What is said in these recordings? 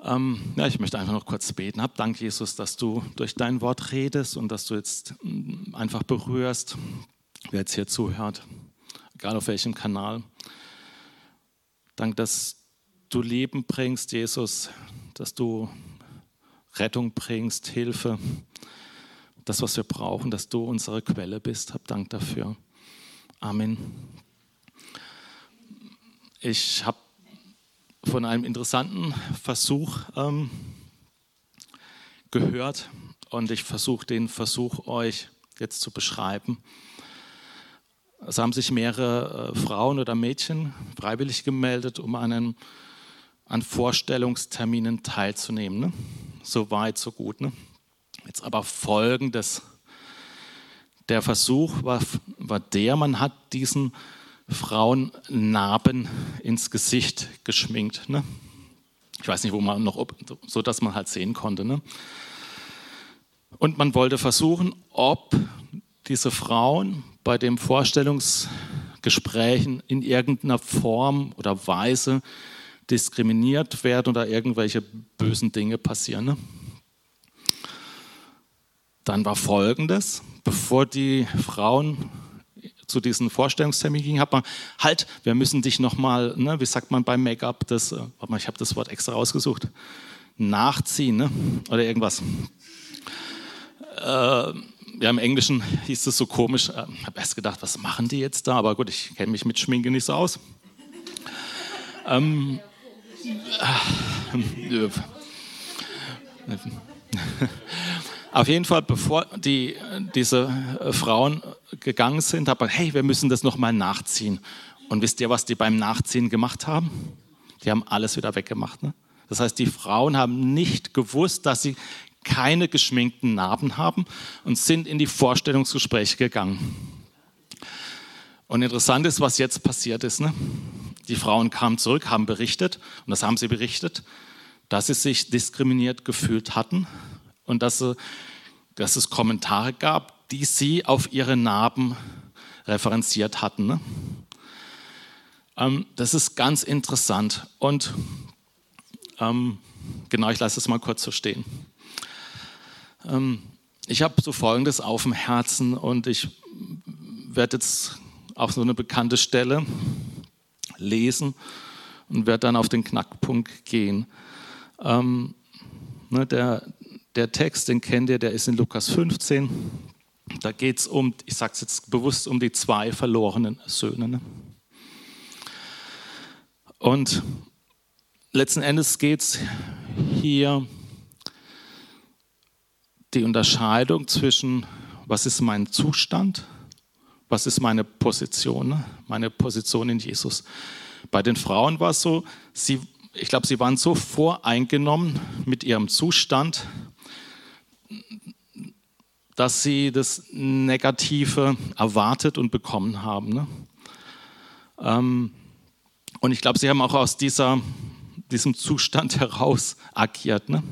Ja, ich möchte einfach noch kurz beten. Hab Dank, Jesus, dass du durch dein Wort redest und dass du jetzt einfach berührst, wer jetzt hier zuhört, egal auf welchem Kanal. Dank, dass du Leben bringst, Jesus, dass du Rettung bringst, Hilfe, das, was wir brauchen, dass du unsere Quelle bist. Hab Dank dafür. Amen. Ich habe von einem interessanten Versuch gehört und ich versuche den Versuch euch jetzt zu beschreiben. Es haben sich mehrere Frauen oder Mädchen freiwillig gemeldet, um an Vorstellungsterminen teilzunehmen. Ne? So weit, so gut. Ne? Jetzt aber Folgendes. Der Versuch war man hat diesen Frauen Narben ins Gesicht geschminkt. Ne? Ich weiß nicht, wo man noch, so dass man halt sehen konnte. Ne? Und man wollte versuchen, ob diese Frauen bei den Vorstellungsgesprächen in irgendeiner Form oder Weise diskriminiert werden oder irgendwelche bösen Dinge passieren. Ne? Dann war Folgendes, bevor die Frauen zu diesen Vorstellungstermin ging, hat man, halt, wir müssen dich nochmal, ne, wie sagt man beim Make-up, ich habe das Wort extra rausgesucht, nachziehen, ne, oder irgendwas. Ja, im Englischen hieß es so komisch, ich habe erst gedacht, was machen die jetzt da, aber gut, ich kenne mich mit Schminke nicht so aus. Auf jeden Fall, bevor diese Frauen gegangen sind, hat man, hey, wir müssen das nochmal nachziehen. Und wisst ihr, was die beim Nachziehen gemacht haben? Die haben alles wieder weggemacht. Ne? Das heißt, die Frauen haben nicht gewusst, dass sie keine geschminkten Narben haben und sind in die Vorstellungsgespräche gegangen. Und interessant ist, was jetzt passiert ist. Ne? Die Frauen kamen zurück, haben berichtet, und das haben sie berichtet, dass sie sich diskriminiert gefühlt hatten und dass es Kommentare gab, die sie auf ihre Narben referenziert hatten. Ne? Das ist ganz interessant. Und genau, ich lasse es mal kurz so stehen. Ich habe so Folgendes auf dem Herzen und ich werde jetzt auf so eine bekannte Stelle lesen und werde dann auf den Knackpunkt gehen. Der Text, den kennt ihr, der ist in Lukas 15. Da geht es ich sage es jetzt bewusst, um die 2 verlorenen Söhne. Ne? Und letzten Endes geht es hier die Unterscheidung zwischen, was ist mein Zustand, was ist meine Position, ne? Meine Position in Jesus. Bei den Frauen war es so, ich glaube, sie waren so voreingenommen mit ihrem Zustand, dass sie das Negative erwartet und bekommen haben. Ne? Und ich glaube, sie haben auch aus diesem Zustand heraus agiert. Ne?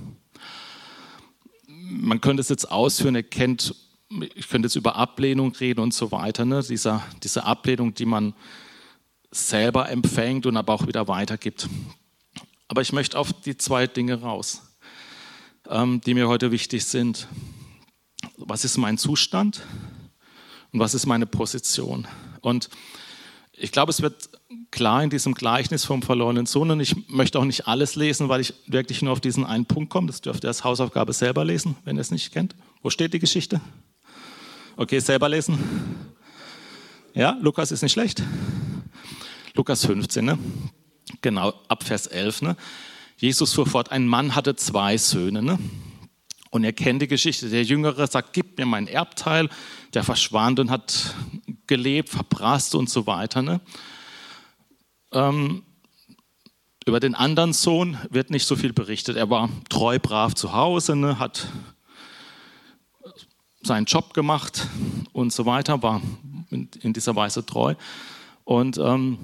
Man könnte es jetzt ausführen, ich könnte jetzt über Ablehnung reden und so weiter. Ne? Diese Ablehnung, die man selber empfängt und aber auch wieder weitergibt. Aber ich möchte auf die 2 Dinge raus, die mir heute wichtig sind. Was ist mein Zustand und was ist meine Position? Und ich glaube, es wird klar in diesem Gleichnis vom verlorenen Sohn, und ich möchte auch nicht alles lesen, weil ich wirklich nur auf diesen einen Punkt komme. Das dürft ihr als Hausaufgabe selber lesen, wenn ihr es nicht kennt. Wo steht die Geschichte? Okay, selber lesen. Ja, Lukas ist nicht schlecht. Lukas 15, ne? Genau, ab Vers 11. Ne? Jesus fuhr fort, ein Mann hatte 2 Söhne. Ne? Und ihr kennt die Geschichte, der Jüngere sagt, gib mir mein Erbteil, der verschwand und hat gelebt, verprasst und so weiter. Ne? Über den anderen Sohn wird nicht so viel berichtet. Er war treu, brav zu Hause, ne? Hat seinen Job gemacht und so weiter, war in dieser Weise treu. Und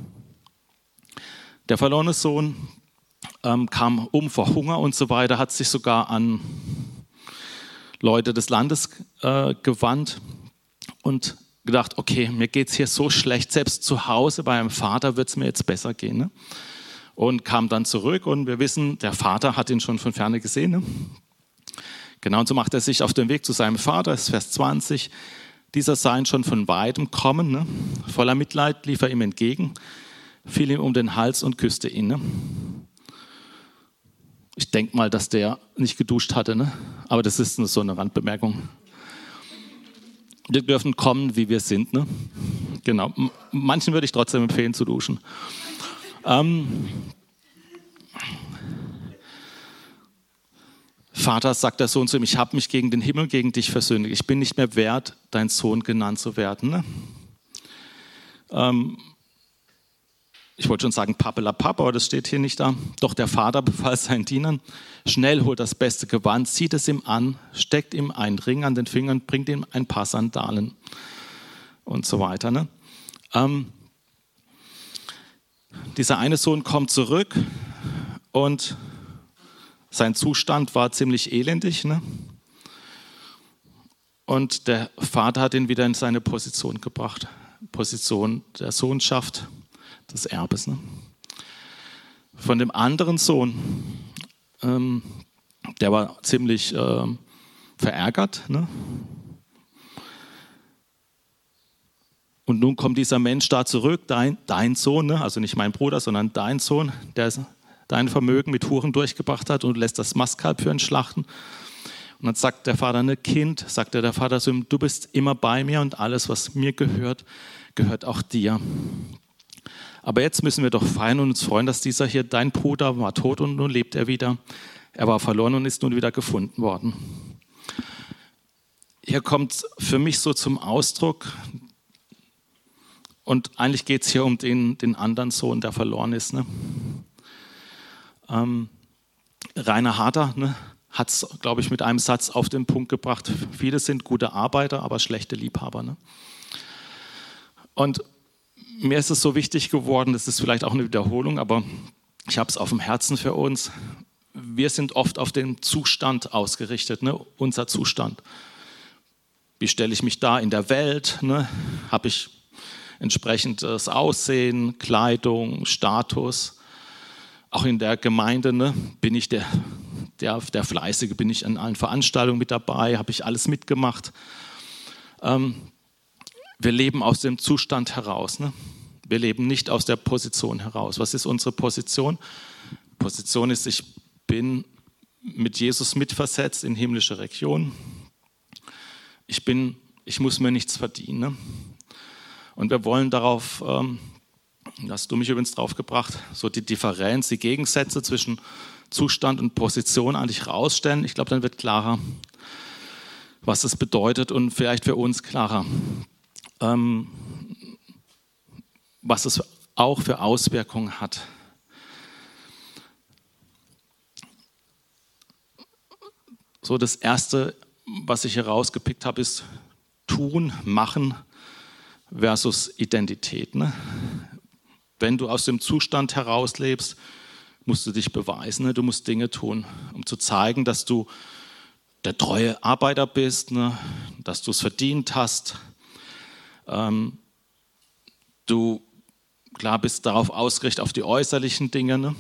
der verlorene Sohn kam um vor Hunger und so weiter, hat sich sogar an Leute des Landes gewandt und gedacht, okay, mir geht es hier so schlecht, selbst zu Hause bei meinem Vater wird es mir jetzt besser gehen. Ne? und kam dann zurück und wir wissen, der Vater hat ihn schon von Ferne gesehen. Ne? Genau, und so macht er sich auf den Weg zu seinem Vater, das ist Vers 20. Dieser sah ihn schon von weitem kommen, ne? Voller Mitleid lief er ihm entgegen, fiel ihm um den Hals und küsste ihn. Ne? Ich denke mal, dass der nicht geduscht hatte, ne? Aber das ist so eine Randbemerkung. Wir dürfen kommen, wie wir sind. Ne? Genau. Manchen würde ich trotzdem empfehlen, zu duschen. Vater, sagt der Sohn zu ihm, ich habe mich gegen den Himmel, gegen dich versündigt. Ich bin nicht mehr wert, dein Sohn genannt zu werden. Ne? Ich wollte schon sagen Pappelapapp, aber das steht hier nicht da. Doch der Vater befahl seinen Dienern, schnell holt das beste Gewand, zieht es ihm an, steckt ihm einen Ring an den Fingern, bringt ihm ein paar Sandalen und so weiter. Ne? Dieser eine Sohn kommt zurück und sein Zustand war ziemlich elendig. Ne? Und der Vater hat ihn wieder in seine Position gebracht. Position der Sohnschaft, des Erbes. Ne? Von dem anderen Sohn, der war ziemlich verärgert. Ne? Und nun kommt dieser Mensch da zurück, dein Sohn, ne? Also nicht mein Bruder, sondern dein Sohn, der dein Vermögen mit Huren durchgebracht hat und lässt das Mastkalb für ihn schlachten. Und dann sagt der Vater, ne Kind, sagt der Vater zu ihm, du bist immer bei mir und alles, was mir gehört, gehört auch dir. Aber jetzt müssen wir doch feiern und uns freuen, dass dieser hier, dein Bruder, war tot und nun lebt er wieder. Er war verloren und ist nun wieder gefunden worden. Hier kommt für mich so zum Ausdruck, und eigentlich geht es hier um den anderen Sohn, der verloren ist. Ne? Rainer Harter, ne, hat es, glaube ich, mit einem Satz auf den Punkt gebracht. Viele sind gute Arbeiter, aber schlechte Liebhaber. Ne? Und mir ist es so wichtig geworden, das ist vielleicht auch eine Wiederholung, aber ich habe es auf dem Herzen für uns. Wir sind oft auf den Zustand ausgerichtet, ne? Unser Zustand. Wie stelle ich mich da in der Welt? Ne? Habe ich entsprechendes Aussehen, Kleidung, Status? Auch in der Gemeinde, ne? Bin ich der Fleißige, bin ich an allen Veranstaltungen mit dabei, habe ich alles mitgemacht. Wir leben aus dem Zustand heraus. Ne? Wir leben nicht aus der Position heraus. Was ist unsere Position? Position ist, ich bin mit Jesus mitversetzt in himmlische Region. Ich muss mir nichts verdienen. Ne? Und wir wollen darauf, hast du mich übrigens drauf gebracht, so die Differenz, die Gegensätze zwischen Zustand und Position eigentlich rausstellen. Ich glaube, dann wird klarer, was es bedeutet und vielleicht für uns klarer, was es auch für Auswirkungen hat. So, das Erste, was ich hier rausgepickt habe, ist Tun, Machen versus Identität. Ne? Wenn du aus dem Zustand heraus lebst, musst du dich beweisen. Ne? Du musst Dinge tun, um zu zeigen, dass du der treue Arbeiter bist, ne? Dass du es verdient hast. Du, klar, bist darauf ausgerichtet, auf die äußerlichen Dinge. Ne?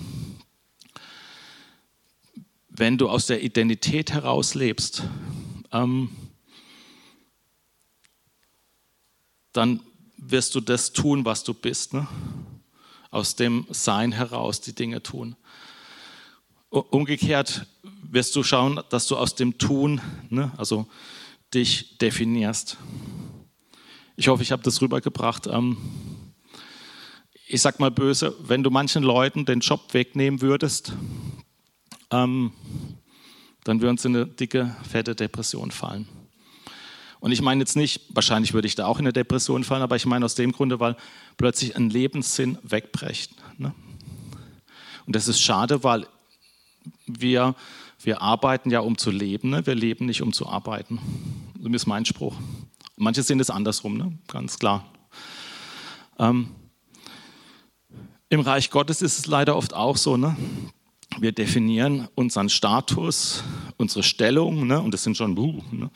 Wenn du aus der Identität heraus lebst, dann wirst du das tun, was du bist. Ne? Aus dem Sein heraus die Dinge tun. Umgekehrt wirst du schauen, dass du aus dem Tun, ne, also dich definierst. Ich hoffe, ich habe das rübergebracht. Ich sag mal böse, wenn du manchen Leuten den Job wegnehmen würdest, dann würden sie in eine dicke, fette Depression fallen. Und ich meine jetzt nicht, wahrscheinlich würde ich da auch in eine Depression fallen, aber ich meine aus dem Grunde, weil plötzlich ein Lebenssinn wegbrecht. Ne? Und das ist schade, weil wir arbeiten ja, um zu leben. Ne? Wir leben nicht, um zu arbeiten. Das ist mein Spruch. Manche sehen es andersrum, ne? Ganz klar. Im Reich Gottes ist es leider oft auch so, ne? Wir definieren unseren Status, unsere Stellung, ne? Und das sind schon ne?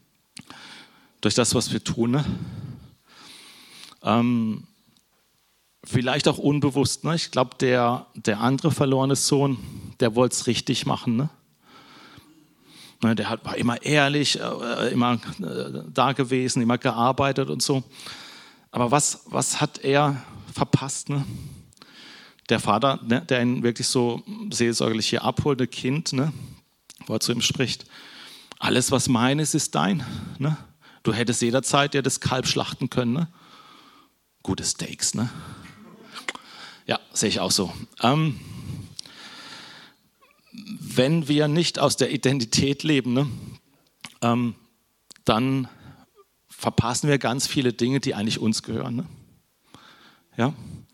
Durch das, was wir tun. Ne? Vielleicht auch unbewusst. Ne? Ich glaube, der andere verlorene Sohn, der wollte es richtig machen. Ne? Der war immer ehrlich, immer da gewesen, immer gearbeitet und so. Aber was hat er verpasst? Ne? Der Vater, ne, der ihn wirklich so seelsorgerlich hier abholt, ein Kind, ne, wo er zu ihm spricht, alles, was meines, ist dein. Ne? Du hättest jederzeit dir das Kalb schlachten können. Ne? Gute Steaks, ne? Ja, sehe ich auch so. Wenn wir nicht aus der Identität leben, ne, dann verpassen wir ganz viele Dinge, die eigentlich uns gehören. Ne? Ja?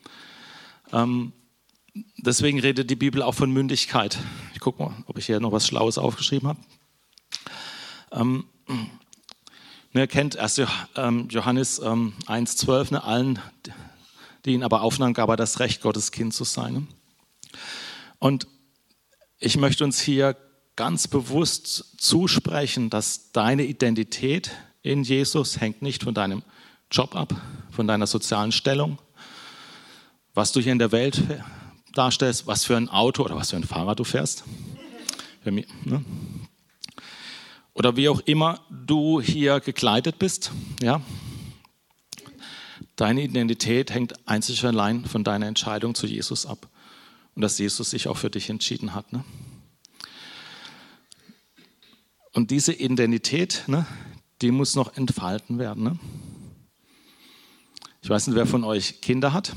Deswegen redet die Bibel auch von Mündigkeit. Ich gucke mal, ob ich hier noch was Schlaues aufgeschrieben habe. Ihr kennt 1. Johannes 1,12, ne, allen, die ihn aber aufnahmen, gab er das Recht, Gottes Kind zu sein. Ne? Und ich möchte uns hier ganz bewusst zusprechen, dass deine Identität in Jesus hängt nicht von deinem Job ab, von deiner sozialen Stellung, was du hier in der Welt darstellst, was für ein Auto oder was für ein Fahrrad du fährst. Ne? Oder wie auch immer du hier gekleidet bist. Ja? Deine Identität hängt einzig und allein von deiner Entscheidung zu Jesus ab. Und dass Jesus sich auch für dich entschieden hat. Ne? Und diese Identität, ne, die muss noch entfalten werden. Ne? Ich weiß nicht, wer von euch Kinder hat.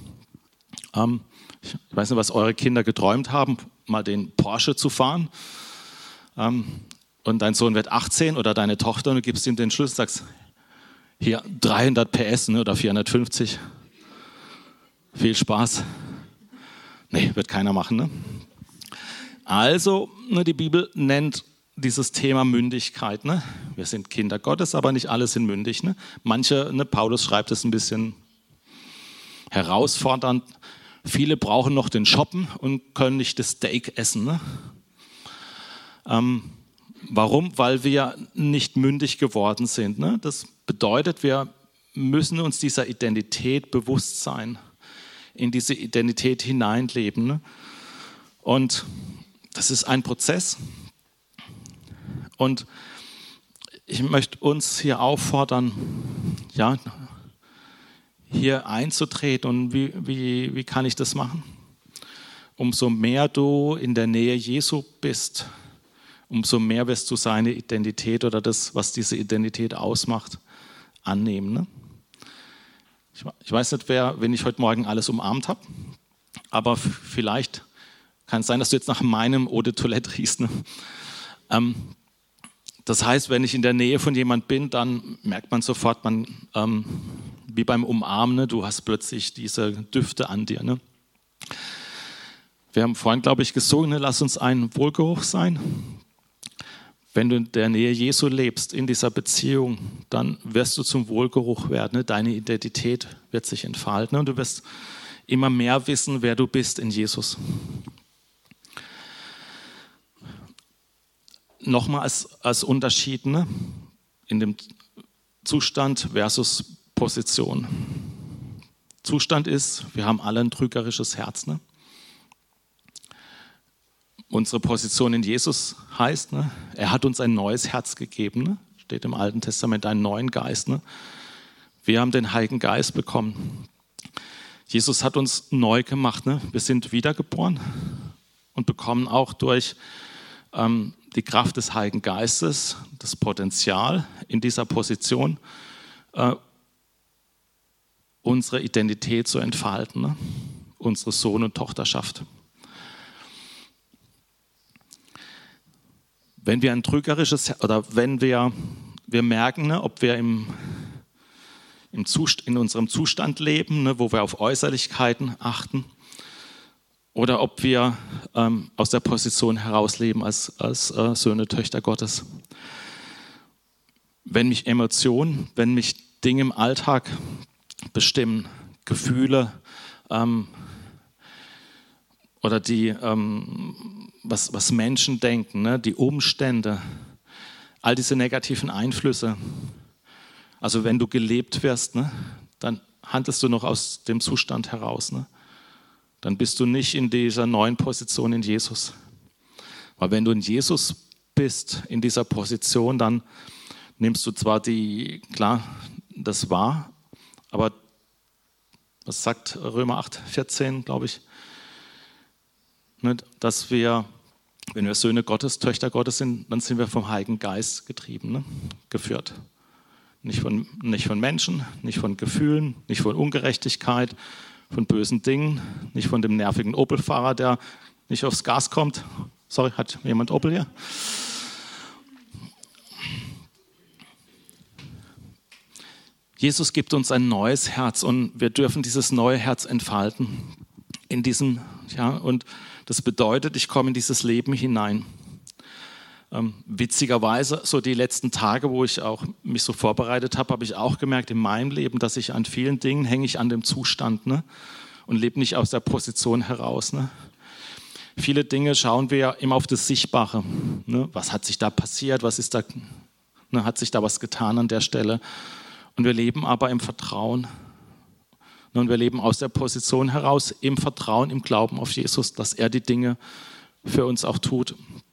Ich weiß nicht, was eure Kinder geträumt haben, mal den Porsche zu fahren. Und dein Sohn wird 18 oder deine Tochter und du gibst ihm den Schlüssel und sagst, hier 300 PS, ne, oder 450. Viel Spaß. Nee, wird keiner machen. Ne? Also, ne, die Bibel nennt dieses Thema Mündigkeit. Ne? Wir sind Kinder Gottes, aber nicht alle sind mündig. Ne? Manche, ne, Paulus schreibt es ein bisschen herausfordernd. Viele brauchen noch den Shoppen und können nicht das Steak essen. Ne? Warum? Weil wir nicht mündig geworden sind. Ne? Das bedeutet, wir müssen uns dieser Identität bewusst sein, in diese Identität hineinleben. Ne? Und das ist ein Prozess. Und ich möchte uns hier auffordern, ja, hier einzutreten. Und wie kann ich das machen? Umso mehr du in der Nähe Jesu bist, umso mehr wirst du seine Identität oder das, was diese Identität ausmacht, annehmen. Ne? Ich weiß nicht, wen ich heute Morgen alles umarmt habe, aber vielleicht kann es sein, dass du jetzt nach meinem Eau de Toilette riechst. Ne? Das heißt, wenn ich in der Nähe von jemand bin, dann merkt man sofort, wie beim Umarmen, ne? Du hast plötzlich diese Düfte an dir. Ne? Wir haben vorhin, glaube ich, gesungen, ne? Lass uns ein Wohlgeruch sein. Wenn du in der Nähe Jesu lebst, in dieser Beziehung, dann wirst du zum Wohlgeruch werden. Ne? Deine Identität wird sich entfalten, ne? Und du wirst immer mehr wissen, wer du bist in Jesus. Nochmal als Unterschied, ne? In dem Zustand versus Position. Zustand ist, wir haben alle ein trügerisches Herz. Ne? Unsere Position in Jesus heißt, ne, er hat uns ein neues Herz gegeben, ne? Steht im Alten Testament, einen neuen Geist. Ne? Wir haben den Heiligen Geist bekommen. Jesus hat uns neu gemacht. Ne? Wir sind wiedergeboren und bekommen auch durch die Kraft des Heiligen Geistes das Potenzial in dieser Position, unsere Identität zu entfalten, ne? Unsere Sohn- und Tochterschaft. Wenn wir ein trügerisches, oder wenn wir merken, ne, ob wir in unserem Zustand leben, ne, wo wir auf Äußerlichkeiten achten, oder ob wir aus der Position heraus leben als Söhne, Töchter Gottes. Wenn mich Emotionen, wenn mich Dinge im Alltag bestimmen, Gefühle oder die was Menschen denken, ne? Die Umstände, all diese negativen Einflüsse. Also wenn du gelebt wirst, ne? Dann handelst du noch aus dem Zustand heraus. Ne? Dann bist du nicht in dieser neuen Position in Jesus. Weil wenn du in Jesus bist, in dieser Position, dann nimmst du zwar das wahr, aber was sagt Römer 8,14, glaube ich, ne, dass wir, wenn wir Söhne Gottes, Töchter Gottes sind, dann sind wir vom Heiligen Geist getrieben, ne, geführt. Nicht von Menschen, nicht von Gefühlen, nicht von Ungerechtigkeit, von bösen Dingen, nicht von dem nervigen Opel-Fahrer, der nicht aufs Gas kommt. Sorry, hat jemand Opel hier? Jesus gibt uns ein neues Herz und wir dürfen dieses neue Herz entfalten. Und das bedeutet, ich komme in dieses Leben hinein. Witzigerweise, so die letzten Tage, wo ich auch mich so vorbereitet habe, habe ich auch gemerkt in meinem Leben, dass ich an vielen Dingen hänge ich an dem Zustand, ne? Und lebe nicht aus der Position heraus. Ne? Viele Dinge schauen wir ja immer auf das Sichtbare. Ne? Was hat sich da passiert? Was ist da? Ne? Hat sich da was getan an der Stelle? Und wir leben aber im Vertrauen. Und wir leben aus der Position heraus, im Vertrauen, im Glauben auf Jesus, dass er die Dinge für uns auch tut.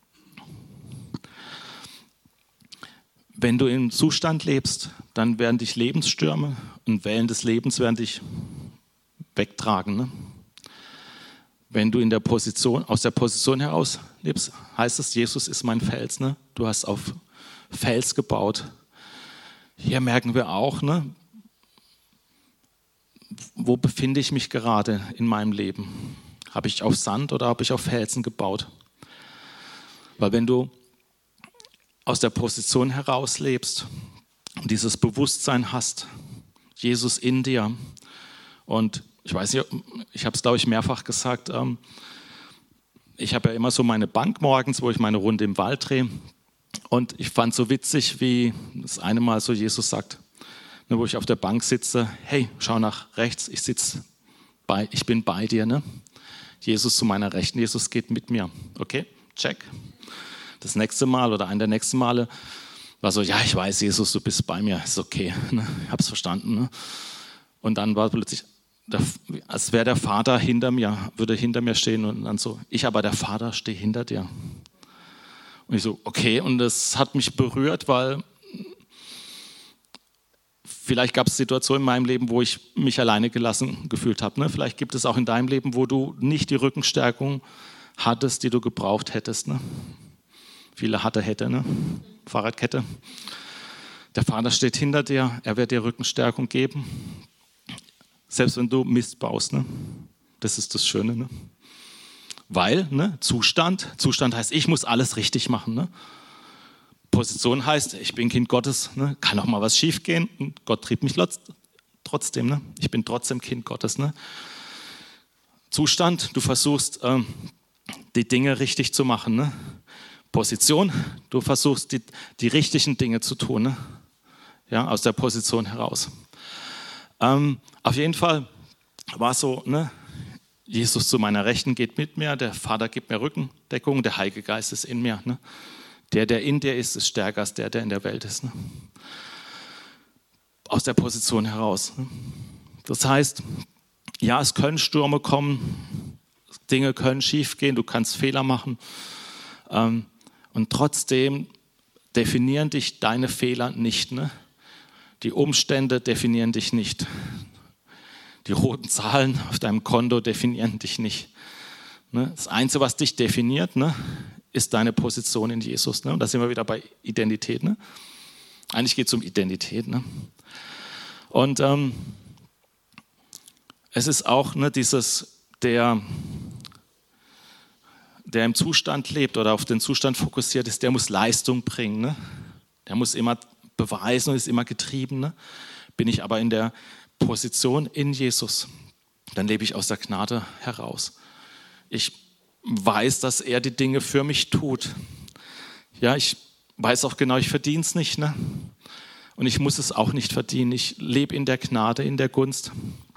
Wenn du im Zustand lebst, dann werden dich Lebensstürme und Wellen des Lebens werden dich wegtragen. Ne? Wenn du aus der Position heraus lebst, heißt es, Jesus ist mein Fels. Ne? Du hast auf Fels gebaut. Hier merken wir auch, ne, wo befinde ich mich gerade in meinem Leben? Habe ich auf Sand oder habe ich auf Felsen gebaut? Weil wenn du aus der Position heraus lebst und dieses Bewusstsein hast, Jesus in dir, und ich weiß nicht, ich habe es glaube ich mehrfach gesagt, ich habe ja immer so meine Bank morgens, wo ich meine Runde im Wald drehe. Und ich fand so witzig, wie das eine Mal so Jesus sagt, ne, wo ich auf der Bank sitze, hey, schau nach rechts, ich bin bei dir. Ne? Jesus zu meiner Rechten, Jesus geht mit mir. Okay, check. Das nächste Mal oder ein der nächsten Male war so, ja, ich weiß, Jesus, du bist bei mir, ist okay, ne? Ich habe es verstanden. Ne? Und dann war plötzlich, als wäre der Vater würde hinter mir stehen und dann so, ich aber, der Vater, stehe hinter dir. Und ich so, okay, und das hat mich berührt, weil vielleicht gab es Situationen in meinem Leben, wo ich mich alleine gelassen gefühlt habe. Ne? Vielleicht gibt es auch in deinem Leben, wo du nicht die Rückenstärkung hattest, die du gebraucht hättest. Ne? Viele hätte, ne? Fahrradkette. Der Vater steht hinter dir, er wird dir Rückenstärkung geben. Selbst wenn du Mist baust. Ne? Das ist das Schöne. Ne? Weil, ne, Zustand heißt, ich muss alles richtig machen. Ne? Position heißt, ich bin Kind Gottes, ne? Kann auch mal was schief gehen und Gott trieb mich trotzdem. Ne? Ich bin trotzdem Kind Gottes. Ne? Zustand, du versuchst, die Dinge richtig zu machen. Ne? Position, du versuchst, die richtigen Dinge zu tun. Ne? Ja, aus der Position heraus. Auf jeden Fall war es so, ne? Jesus zu meiner Rechten geht mit mir, der Vater gibt mir Rückendeckung, der Heilige Geist ist in mir. Ne? Der in dir ist stärker als der in der Welt ist. Ne? Aus der Position heraus. Ne? Das heißt, ja, es können Stürme kommen, Dinge können schief gehen, du kannst Fehler machen. Und trotzdem definieren dich deine Fehler nicht. Ne? Die Umstände definieren dich nicht. Die roten Zahlen auf deinem Konto definieren dich nicht. Das Einzige, was dich definiert, ist deine Position in Jesus. Und da sind wir wieder bei Identität. Eigentlich geht es um Identität. Und es ist auch der im Zustand lebt oder auf den Zustand fokussiert ist, der muss Leistung bringen. Der muss immer beweisen und ist immer getrieben. Bin ich aber in der Position in Jesus, dann lebe ich aus der Gnade heraus. Ich weiß, dass er die Dinge für mich tut. Ja, ich weiß auch genau, ich verdiene es nicht. Ne? Und ich muss es auch nicht verdienen. Ich lebe in der Gnade, in der Gunst.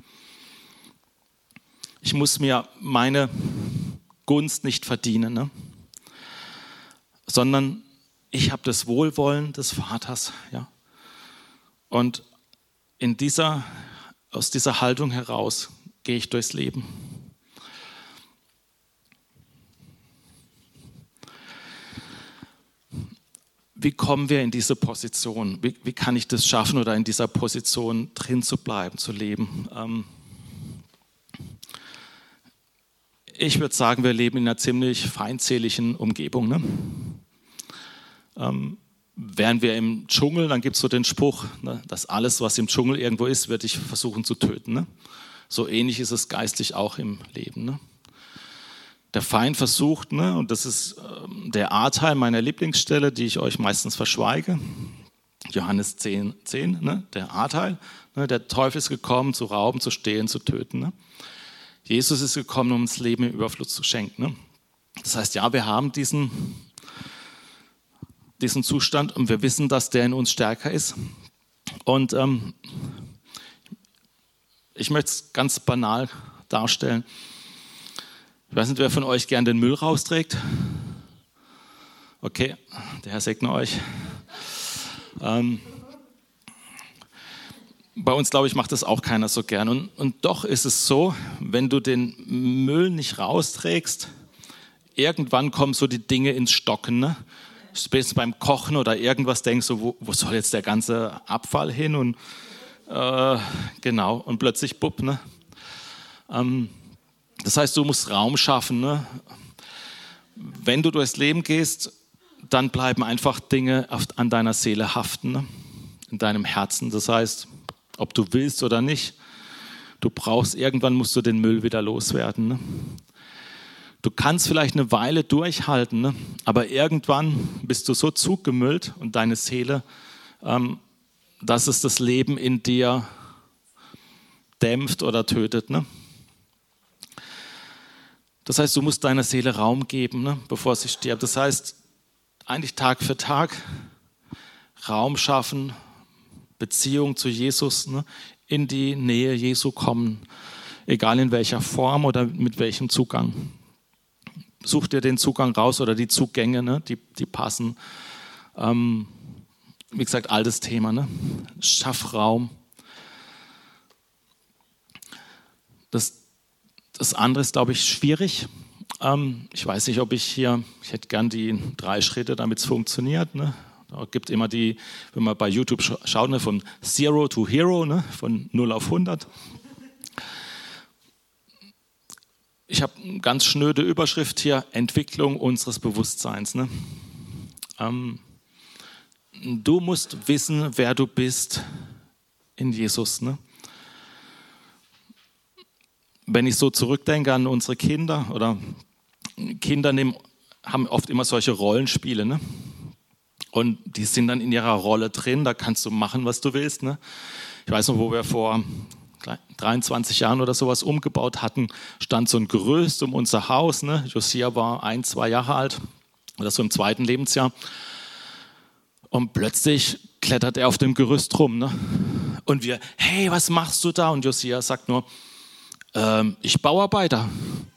Ich muss mir meine Gunst nicht verdienen, ne? Sondern ich habe das Wohlwollen des Vaters. Ja? Und in dieser aus dieser Haltung heraus gehe ich durchs Leben. Wie kommen wir in diese Position? Wie kann ich das schaffen, oder in dieser Position drin zu bleiben, zu leben? Ich würde sagen, wir leben in einer ziemlich feindseligen Umgebung. Ne? Wären wir im Dschungel, dann gibt es so den Spruch, ne, dass alles, was im Dschungel irgendwo ist, wird dich versuchen zu töten. Ne? So ähnlich ist es geistlich auch im Leben. Ne? Der Feind versucht, ne, und das ist der A-Teil meiner Lieblingsstelle, die ich euch meistens verschweige, Johannes 10, ne, der A-Teil, ne, der Teufel ist gekommen, zu rauben, zu stehlen, zu töten. Ne? Jesus ist gekommen, um uns Leben im Überfluss zu schenken. Ne? Das heißt, ja, wir haben diesen Zustand und wir wissen, dass der in uns stärker ist. Und ich möchte es ganz banal darstellen. Ich weiß nicht, wer von euch gern den Müll rausträgt. Okay, der Herr segne euch. Bei uns, glaube ich, macht das auch keiner so gern. Und doch ist es so, wenn du den Müll nicht rausträgst, irgendwann kommen so die Dinge ins Stocken. Ne? Spätestens beim Kochen oder irgendwas denkst du, wo soll jetzt der ganze Abfall hin? Und genau, und plötzlich bupp. Ne? Das heißt, du musst Raum schaffen. Ne? Wenn du durchs Leben gehst, dann bleiben einfach Dinge an deiner Seele haften, ne? In deinem Herzen. Das heißt, ob du willst oder nicht, irgendwann musst du den Müll wieder loswerden. Ne? Du kannst vielleicht eine Weile durchhalten, ne? Aber irgendwann bist du so zugemüllt und deine Seele, dass es das Leben in dir dämpft oder tötet. Ne? Das heißt, du musst deiner Seele Raum geben, ne? Bevor sie stirbt. Das heißt, eigentlich Tag für Tag Raum schaffen, Beziehung zu Jesus, ne? In die Nähe Jesu kommen, egal in welcher Form oder mit welchem Zugang. Such dir den Zugang raus oder die Zugänge, ne? Die passen. Wie gesagt, altes Thema. Ne? Schaff Raum. Das andere ist, glaube ich, schwierig. Ich weiß nicht, ich hätte gern die 3 Schritte, damit es funktioniert. Ne? Da gibt immer wenn man bei YouTube schaut, ne, von Zero to Hero, ne, von 0 auf 100. Ich habe eine ganz schnöde Überschrift hier, Entwicklung unseres Bewusstseins. Ne? Du musst wissen, wer du bist in Jesus. Ne? Wenn ich so zurückdenke an unsere Kinder, oder Kinder haben oft immer solche Rollenspiele, ne? Und die sind dann in ihrer Rolle drin, da kannst du machen, was du willst. Ne? Ich weiß noch, wo wir vor 23 Jahren oder sowas umgebaut hatten, stand so ein Gerüst um unser Haus. Ne? Josia war 1, 2 Jahre alt, oder so im 2. Lebensjahr. Und plötzlich klettert er auf dem Gerüst rum. Ne? Und wir, hey, was machst du da? Und Josia sagt nur, ich Bauarbeiter.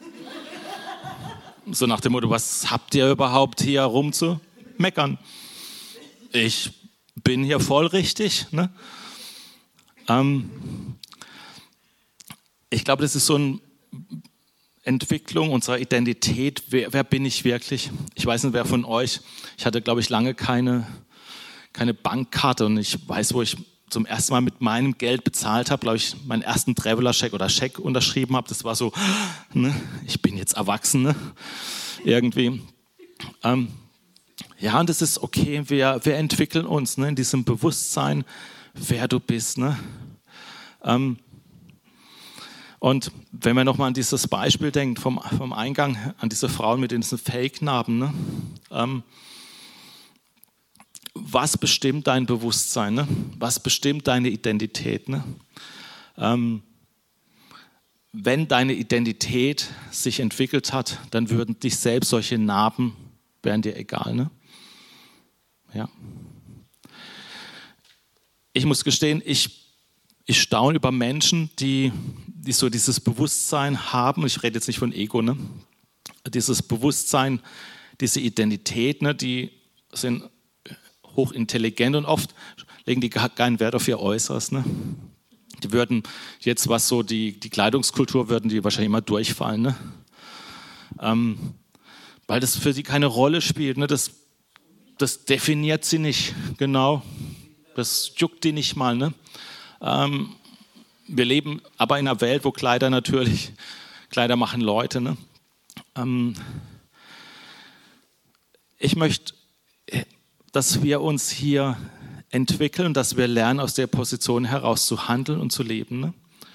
So nach dem Motto, was habt ihr überhaupt hier rumzumeckern? Ich bin hier voll richtig. Ne? Ich glaube, das ist so eine Entwicklung unserer Identität. Wer bin ich wirklich? Ich weiß nicht, wer von euch, ich hatte, glaube ich, lange keine Bankkarte und ich weiß, wo ich zum ersten Mal mit meinem Geld bezahlt habe, glaube ich, meinen ersten Traveler-Scheck oder Scheck unterschrieben habe. Das war so, ne, ich bin jetzt erwachsen, ne, irgendwie. Ja, und das ist okay, wir entwickeln uns, ne, in diesem Bewusstsein, wer du bist. Ne. Und wenn man nochmal an dieses Beispiel denkt, vom Eingang, an diese Frauen mit diesen Fake-Narben, ne, was bestimmt dein Bewusstsein? Ne? Was bestimmt deine Identität? Ne? Wenn deine Identität sich entwickelt hat, dann würden dich selbst solche Narben, wären dir egal. Ne? Ja. Ich muss gestehen, ich staune über Menschen, die so dieses Bewusstsein haben. Ich rede jetzt nicht von Ego. Ne? Dieses Bewusstsein, diese Identität, ne? Die sind hochintelligent und oft legen die gar keinen Wert auf ihr Äußeres. Ne? Die würden jetzt, was so die Kleidungskultur, würden die wahrscheinlich immer durchfallen, ne? Weil das für sie keine Rolle spielt, ne? Das definiert sie nicht genau. Das juckt die nicht mal, ne? Wir leben aber in einer Welt, wo Kleider machen Leute, ne? Ich möchte, dass wir uns hier entwickeln, dass wir lernen, aus der Position heraus zu handeln und zu leben,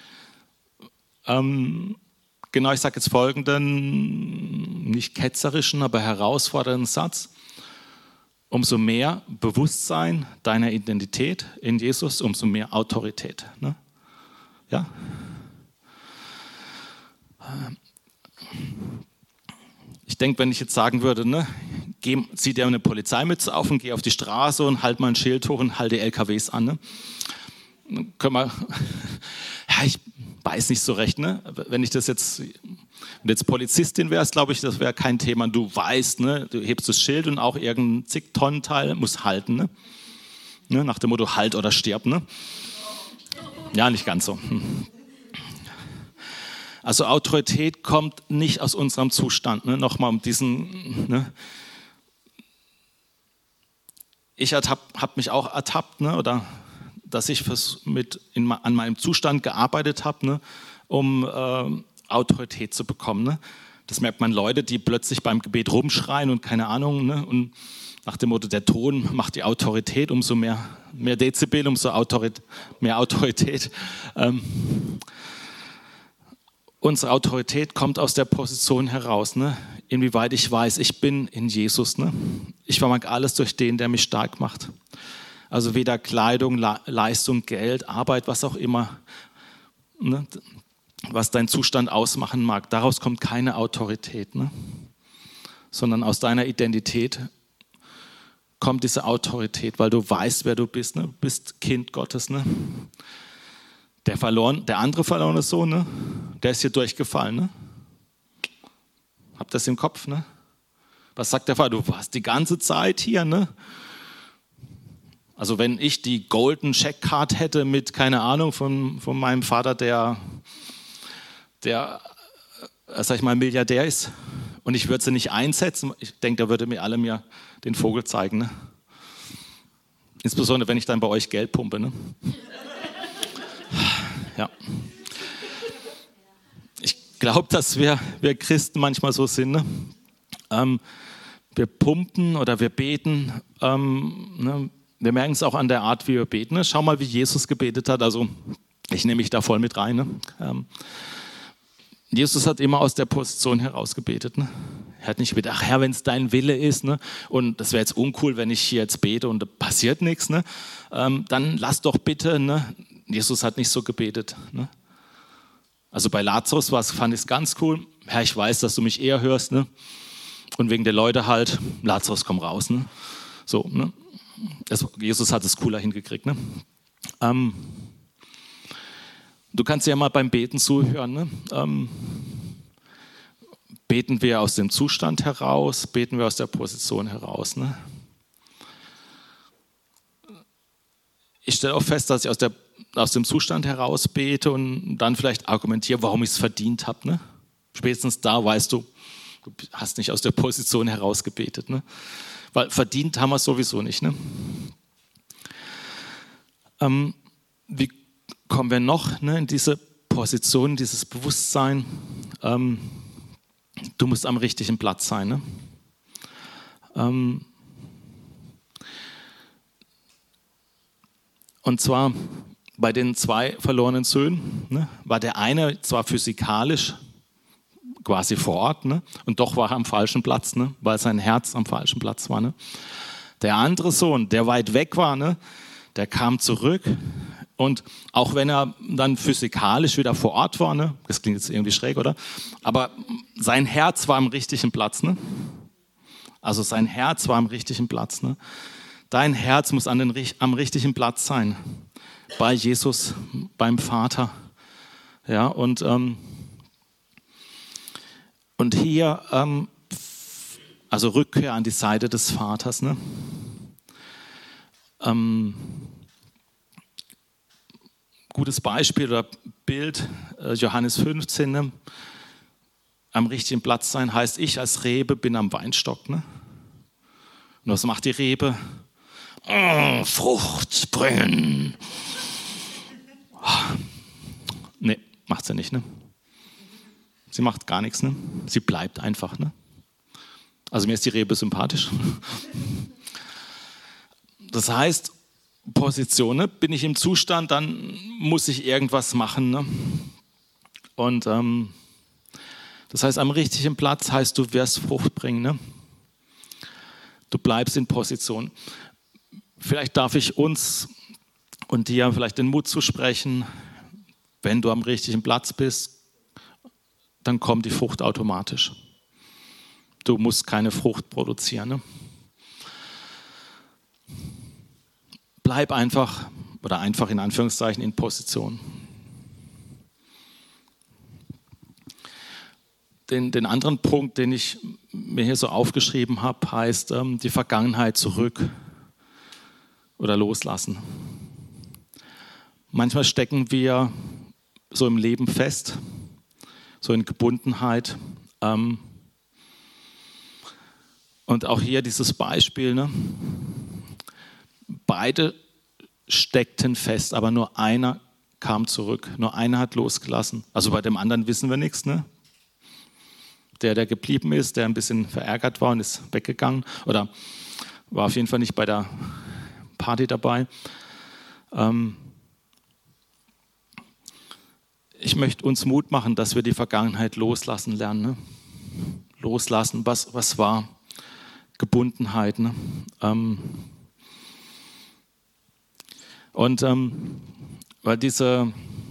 ne? Genau, ich sage jetzt folgenden, nicht ketzerischen, aber herausfordernden Satz. Umso mehr Bewusstsein deiner Identität in Jesus, umso mehr Autorität, ne? Ja? Ich denke, wenn ich jetzt sagen würde, ne, zieh dir eine Polizeimütze auf und geh auf die Straße und halt mal ein Schild hoch und halt die LKWs an, ne? Dann können wir, ja, ich weiß nicht so recht, ne? Wenn du jetzt Polizistin wärst, glaube ich, das wäre kein Thema. Du weißt, ne, du hebst das Schild und auch irgendein Zig-Tonnen-Teil muss halten, ne? Nach dem Motto, halt oder stirb, ne? Ja, nicht ganz so. Also Autorität kommt nicht aus unserem Zustand, ne? Nochmal um diesen, ne? Ich habe mich auch ertappt, ne? Oder dass ich an meinem Zustand gearbeitet habe, ne? Um Autorität zu bekommen, ne? Das merkt man Leute, die plötzlich beim Gebet rumschreien und keine Ahnung, ne? Und nach dem Motto, der Ton macht die Autorität, umso mehr Dezibel, umso mehr Autorität. Unsere Autorität kommt aus der Position heraus, ne? Inwieweit ich weiß, ich bin in Jesus, ne? Ich vermag alles durch den, der mich stark macht. Also weder Kleidung, Leistung, Geld, Arbeit, was auch immer, ne? Was dein Zustand ausmachen mag, daraus kommt keine Autorität, ne? Sondern aus deiner Identität kommt diese Autorität, weil du weißt, wer du bist, ne? Du bist Kind Gottes, ne? Der andere verlorene Sohn, ne? Der ist hier durchgefallen, ne? Habt ihr das im Kopf, ne? Was sagt der Vater? Du warst die ganze Zeit hier, ne? Also wenn ich die Golden Check Card hätte mit, keine Ahnung, von meinem Vater, der sag ich mal, Milliardär ist, und ich würde sie nicht einsetzen, ich denke, da würde mir alle den Vogel zeigen, ne? Insbesondere, wenn ich dann bei euch Geld pumpe, ne? Ja. Ich glaube, dass wir Christen manchmal so sind, ne? Wir pumpen oder wir beten, ne? Wir merken es auch an der Art, wie wir beten, ne? Schau mal, wie Jesus gebetet hat, also ich nehme mich da voll mit rein, ne? Jesus hat immer aus der Position heraus gebetet, ne? Er hat nicht gebetet, ach Herr, wenn es dein Wille ist, ne? Und das wäre jetzt uncool, wenn ich hier jetzt bete und da passiert nichts, ne? Dann lass doch bitte, ne? Jesus hat nicht so gebetet, ne? Also bei Lazarus fand ich es ganz cool. Herr, ich weiß, dass du mich eher hörst, ne? Und wegen der Leute halt, Lazarus, komm raus, ne? So, ne? Jesus hat es cooler hingekriegt, ne? Du kannst ja mal beim Beten zuhören, ne? Beten wir aus dem Zustand heraus, beten wir aus der Position heraus, ne? Ich stelle auch fest, dass ich aus dem Zustand heraus bete und dann vielleicht argumentiere, warum ich es verdient habe, ne? Spätestens da weißt du, du hast nicht aus der Position heraus gebetet, ne? Weil verdient haben wir es sowieso nicht, ne? Wie kommen wir noch, ne, in diese Position, dieses Bewusstsein? Du musst am richtigen Platz sein, ne? Und zwar bei den 2 verlorenen Söhnen, ne, war der eine zwar physikalisch quasi vor Ort, ne, und doch war er am falschen Platz, ne, weil sein Herz am falschen Platz war. Ne. Der andere Sohn, der weit weg war, ne, der kam zurück und auch wenn er dann physikalisch wieder vor Ort war, ne, das klingt jetzt irgendwie schräg, oder? Aber sein Herz war am richtigen Platz. Ne. Also sein Herz war am richtigen Platz. Ne. Dein Herz muss am richtigen Platz sein. Bei Jesus, beim Vater. Ja, und hier, also Rückkehr an die Seite des Vaters. Ne? gutes Beispiel oder Bild, Johannes 15, ne? Am richtigen Platz sein heißt, ich als Rebe bin am Weinstock. Ne? Und was macht die Rebe? Frucht bringen. Nee, macht sie nicht. Ne? Sie macht gar nichts. Ne? Sie bleibt einfach. Ne? Also mir ist die Rebe sympathisch. Das heißt, Position, ne? Bin ich im Zustand, dann muss ich irgendwas machen. Ne? Und das heißt, am richtigen Platz heißt, du wirst Frucht bringen. Ne? Du bleibst in Position. Vielleicht darf ich uns und dir vielleicht den Mut zusprechen, wenn du am richtigen Platz bist, dann kommt die Frucht automatisch. Du musst keine Frucht produzieren. Ne? Bleib einfach, oder einfach in Anführungszeichen, in Position. Den anderen Punkt, den ich mir hier so aufgeschrieben habe, heißt die Vergangenheit zurück oder loslassen. Manchmal stecken wir so im Leben fest, so in Gebundenheit. Und auch hier dieses Beispiel, ne? Beide steckten fest, aber nur einer kam zurück, nur einer hat losgelassen. Also bei dem anderen wissen wir nichts, ne? Der geblieben ist, der ein bisschen verärgert war und ist weggegangen oder war auf jeden Fall nicht bei der Party dabei. Ich möchte uns Mut machen, dass wir die Vergangenheit loslassen lernen. Ne? Loslassen, was war Gebundenheit. Ne? Weil diese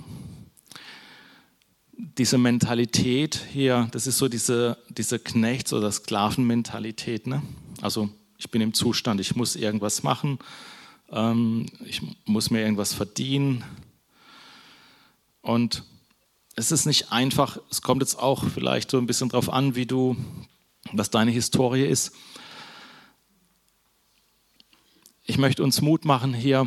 Mentalität hier, das ist so diese Knechts- oder Sklavenmentalität. Ne? Also ich bin im Zustand, ich muss irgendwas machen, ich muss mir irgendwas verdienen. Und es ist nicht einfach, es kommt jetzt auch vielleicht so ein bisschen drauf an, was deine Historie ist. Ich möchte uns Mut machen hier,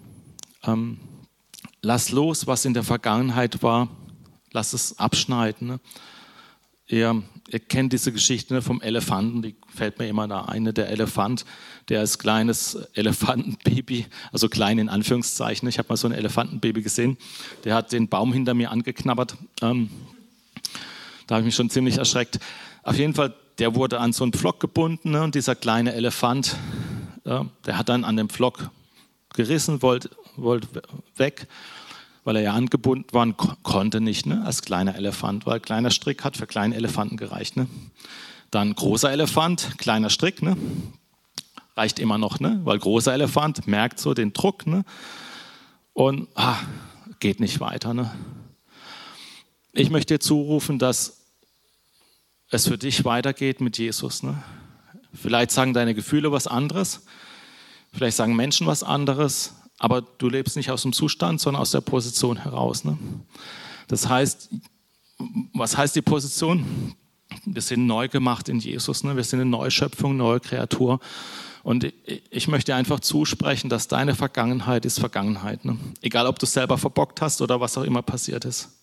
lass los, was in der Vergangenheit war. Lass es abschneiden. Ne? Ihr kennt diese Geschichte, ne, vom Elefanten, die fällt mir immer da ein. Ne? Der Elefant, der als kleines Elefantenbaby, also klein in Anführungszeichen, ich habe mal so ein Elefantenbaby gesehen, der hat den Baum hinter mir angeknabbert. Da habe ich mich schon ziemlich erschreckt. Auf jeden Fall, der wurde an so einen Pflock gebunden, ne? Und dieser kleine Elefant, der hat dann an dem Pflock gerissen, wollte weg, weil er ja angebunden war und konnte nicht, ne, als kleiner Elefant, weil kleiner Strick hat für kleine Elefanten gereicht. Ne. Dann großer Elefant, kleiner Strick, ne, reicht immer noch, ne, weil großer Elefant merkt so den Druck, ne, und geht nicht weiter. Ne. Ich möchte dir zurufen, dass es für dich weitergeht mit Jesus. Ne. Vielleicht sagen deine Gefühle was anderes, vielleicht sagen Menschen was anderes, aber du lebst nicht aus dem Zustand, sondern aus der Position heraus. Ne? Das heißt, was heißt die Position? Wir sind neu gemacht in Jesus. Ne? Wir sind eine Neuschöpfung, neue Kreatur. Und ich möchte einfach zusprechen, dass deine Vergangenheit ist Vergangenheit. Ne? Egal, ob du es selber verbockt hast oder was auch immer passiert ist.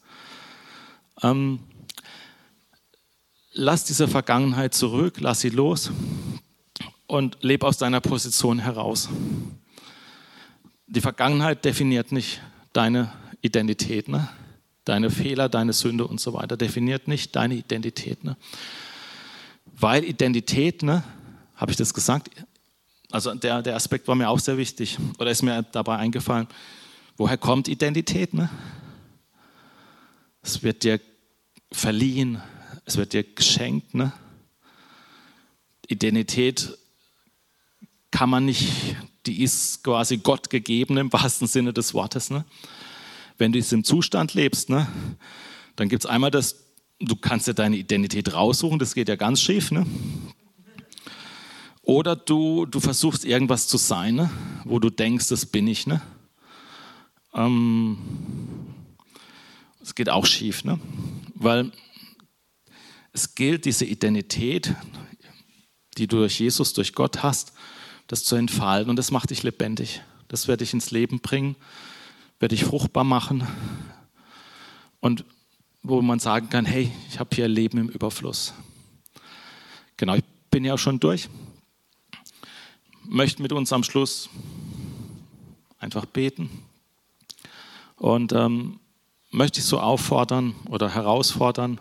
Lass diese Vergangenheit zurück, lass sie los und lebe aus deiner Position heraus. Die Vergangenheit definiert nicht deine Identität, ne? Deine Fehler, deine Sünde und so weiter definiert nicht deine Identität. Ne? Weil Identität, ne, habe ich das gesagt, also der Aspekt war mir auch sehr wichtig oder ist mir dabei eingefallen, woher kommt Identität? Ne? Es wird dir verliehen, es wird dir geschenkt. Ne? Identität kann man nicht, die ist quasi Gott gegeben im wahrsten Sinne des Wortes. Ne? Wenn du im Zustand lebst, ne, dann gibt es einmal das, du kannst dir deine Identität raussuchen, das geht ja ganz schief. Ne? Oder du versuchst irgendwas zu sein, ne, wo du denkst, das bin ich. Ne? Es geht auch schief, ne? Weil es gilt, diese Identität, die du durch Jesus, durch Gott hast, das zu entfalten und das macht dich lebendig. Das wird dich ins Leben bringen. werde dich fruchtbar machen und wo man sagen kann, hey, ich habe hier Leben im Überfluss. Genau, ich bin ja auch schon durch. Möchte mit uns am Schluss einfach beten und möchte ich so auffordern oder herausfordern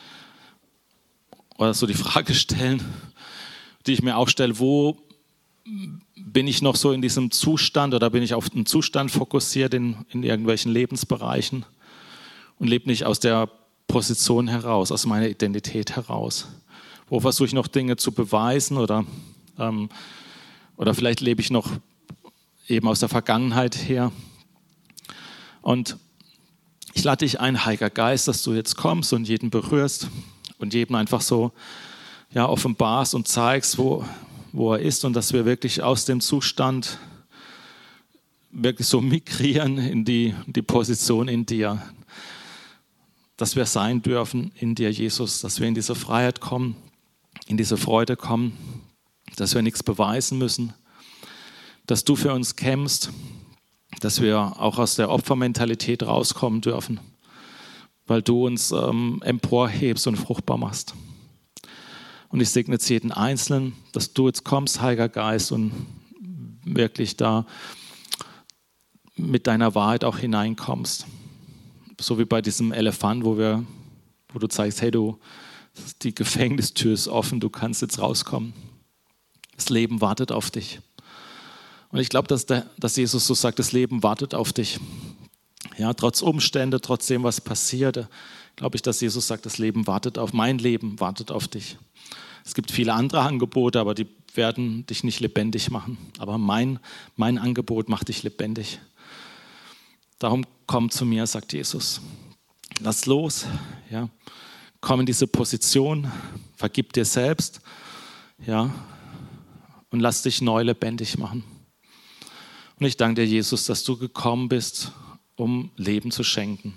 oder so die Frage stellen, die ich mir auch stelle, wo bin ich noch so in diesem Zustand oder bin ich auf den Zustand fokussiert in irgendwelchen Lebensbereichen und lebe nicht aus der Position heraus, aus meiner Identität heraus. Wo versuche ich noch Dinge zu beweisen oder vielleicht lebe ich noch eben aus der Vergangenheit her. Und ich lade dich ein, Heiliger Geist, dass du jetzt kommst und jeden berührst und jedem einfach so offenbarst und zeigst, wo er ist und dass wir wirklich aus dem Zustand wirklich so migrieren in die Position in dir. Dass wir sein dürfen in dir, Jesus, dass wir in diese Freiheit kommen, in diese Freude kommen, dass wir nichts beweisen müssen, dass du für uns kämpfst, dass wir auch aus der Opfermentalität rauskommen dürfen, weil du uns emporhebst und fruchtbar machst. Und ich segne jetzt jeden Einzelnen, dass du jetzt kommst, Heiliger Geist, und wirklich da mit deiner Wahrheit auch hineinkommst. So wie bei diesem Elefant, wo du zeigst, hey, die Gefängnistür ist offen, du kannst jetzt rauskommen. Das Leben wartet auf dich. Und ich glaube, dass Jesus so sagt, das Leben wartet auf dich. Ja, trotz Umstände, trotz dem, was passiert, glaube ich, dass Jesus sagt, das Leben wartet auf mein Leben, wartet auf dich. Es gibt viele andere Angebote, aber die werden dich nicht lebendig machen. Aber mein Angebot macht dich lebendig. Darum komm zu mir, sagt Jesus. Lass los, ja. Komm in diese Position, vergib dir selbst, ja, und lass dich neu lebendig machen. Und ich danke dir, Jesus, dass du gekommen bist, um Leben zu schenken.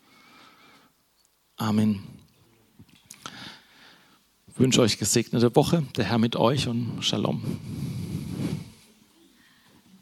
Amen. Ich wünsche euch gesegnete Woche, der Herr mit euch und Shalom.